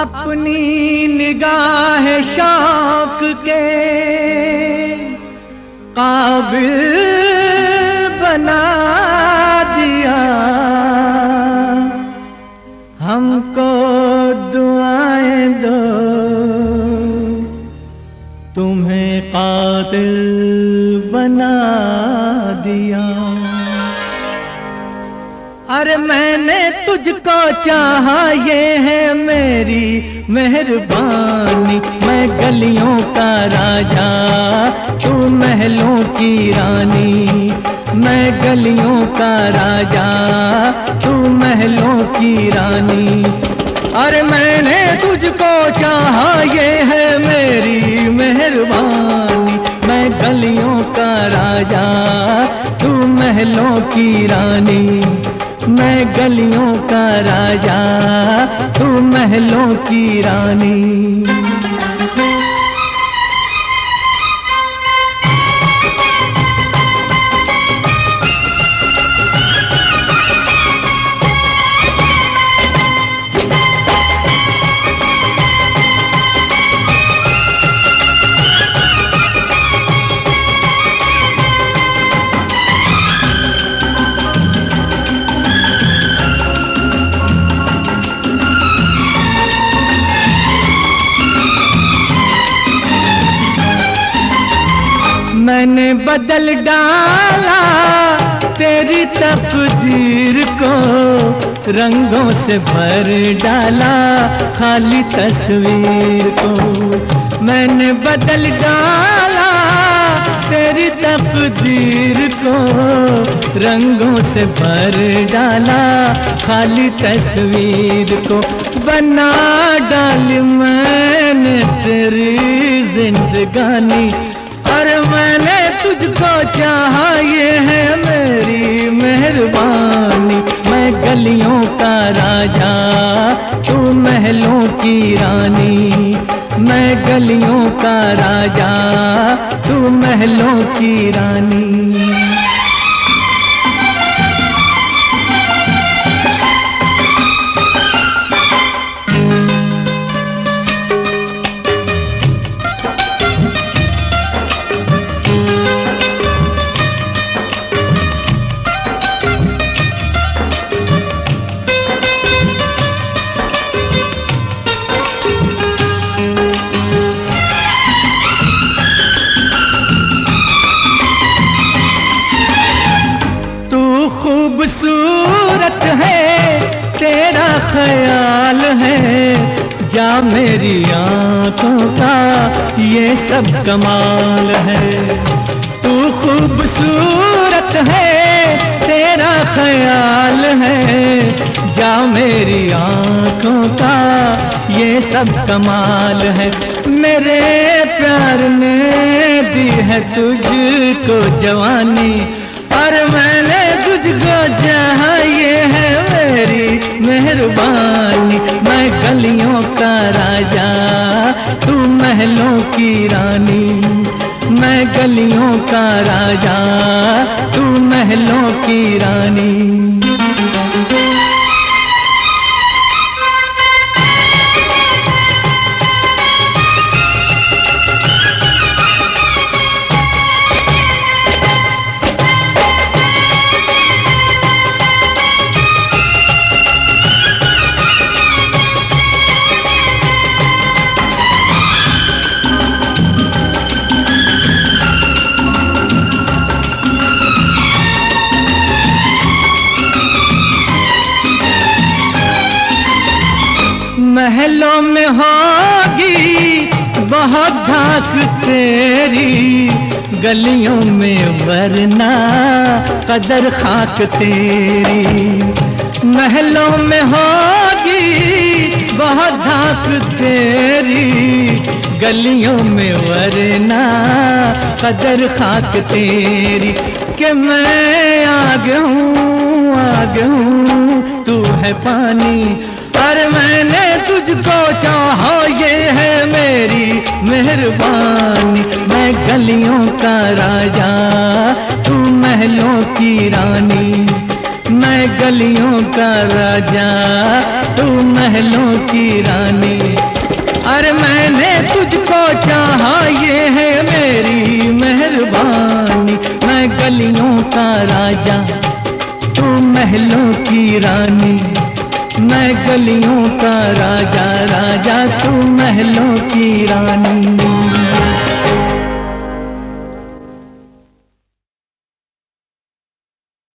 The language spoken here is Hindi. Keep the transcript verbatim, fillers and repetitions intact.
अपनी निगाह शौक के काबिल बना दिया, हमको दुआएं दो तुम्हें कातिल बना दिया। अरे मैंने तुझको चाहा ये है मेरी मेहरबानी, मैं गलियों का राजा तू महलों की रानी, मैं गलियों का राजा तू महलों की रानी। अरे मैंने तुझको चाहा ये है मेरी मेहरबानी, मैं गलियों का राजा तू महलों की रानी, मैं गलियों का राजा तू महलों की रानी। मैंने बदल डाला तेरी तकदीर को, रंगों से भर डाला खाली तस्वीर को। मैंने बदल डाला तेरी तकदीर को, रंगों से भर डाला खाली तस्वीर को। बना डाली मैंने तेरी जिंदगानी, और मैंने तुझको चाहा ये है मेरी मेहरबानी, मैं गलियों का राजा तू महलों की रानी, मैं गलियों का राजा तू महलों की रानी। खूबसूरत है तेरा ख्याल है, जा मेरी आंखों का ये सब कमाल है। तू खूबसूरत है तेरा ख्याल है, जा मेरी आंखों का ये सब कमाल है। मेरे प्यार ने दी है तुझको जवानी, और मैंने तुझको चाहा ये है मेरी मेहरबानी, मैं गलियों का राजा तू महलों की रानी, मैं गलियों का राजा तू महलों की रानी। महलों में होगी बहुत धाक तेरी, गलियों में वरना कदर खाक तेरी। महलों में होगी बहुत धाक तेरी, गलियों में वरना कदर खाक तेरी। कि मैं आग हूँ आग हूँ तू है पानी, पर मैंने तुझको चाहा ये है मेरी मेहरबानी, मैं गलियों का राजा तू महलों की रानी, मैं गलियों का राजा तू महलों की रानी। अरे मैंने तुझको चाहा ये है मेरी मेहरबानी। मैं गलियों का राजा तू महलों की रानी। मैं गलियों का राजा, राजा तू महलों की रानी।